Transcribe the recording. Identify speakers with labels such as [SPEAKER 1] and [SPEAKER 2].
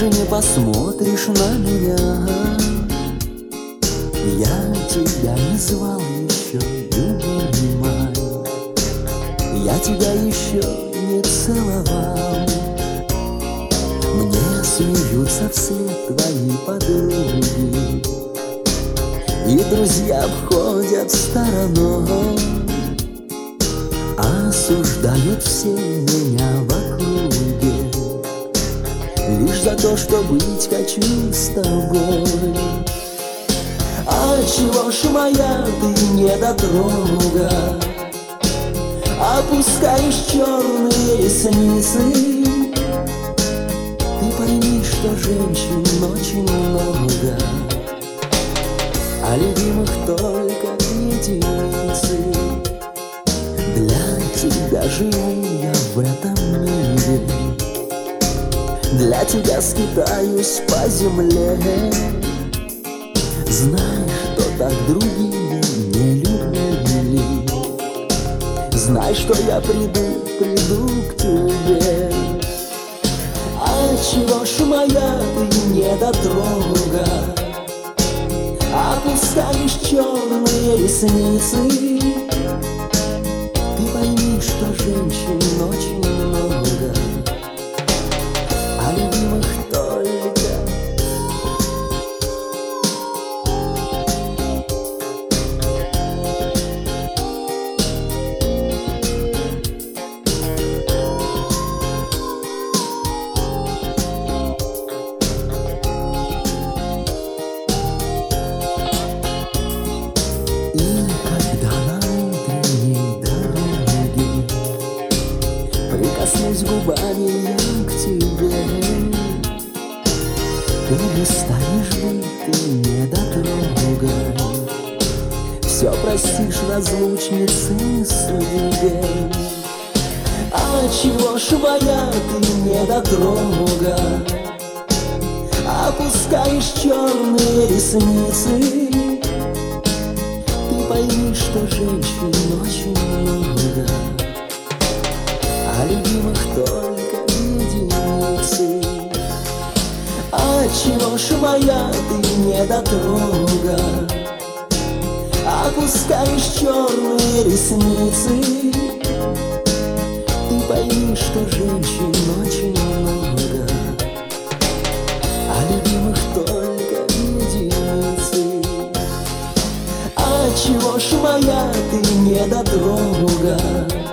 [SPEAKER 1] даже не посмотришь на меня. Я тебя не звал еще, любимый мой, я тебя еще не целовал. Мне смеются вслед твои подруги, и друзья обходят стороной, осуждают все меня в округе, лишь за то, что быть хочу с тобой. А чего ж моя ты недотрога, опускаешь черные ресницы? Ты пойми, что женщин очень много, а любимых только единицы. Для тебя живу я в этом мире, для тебя скитаюсь по земле. Знай, что так другие не любили, знай, что я приду к тебе. А чего ж моя ты недотрога, опускаешь черные ресницы? Ты пойми, что женщин очень много, а любимых только. Прикоснусь губами я к тебе, перестанешь быть ты недотрогой, все простишь разлучнице судьбе. А чего ж моя ты недотрога, опускаешь черные ресницы? Ты пойми, что женщин очень много, а любимых только единицы. А чего ж моя ты недотрога, опускаешь черные ресницы? Ты пойми, что женщин очень много, а любимых только единицы. А чего ж моя ты недотрога,